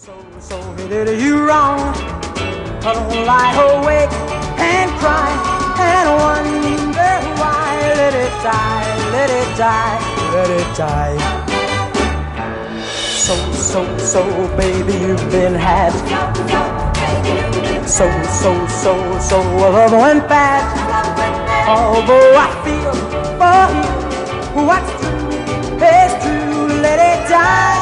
So he did you wrong. I don't lie awake and cry and wonder why. Let it die, let it die, let it die. So, baby, you've been had. So, love went bad. Although I feel for you, what's true is true. Let it die.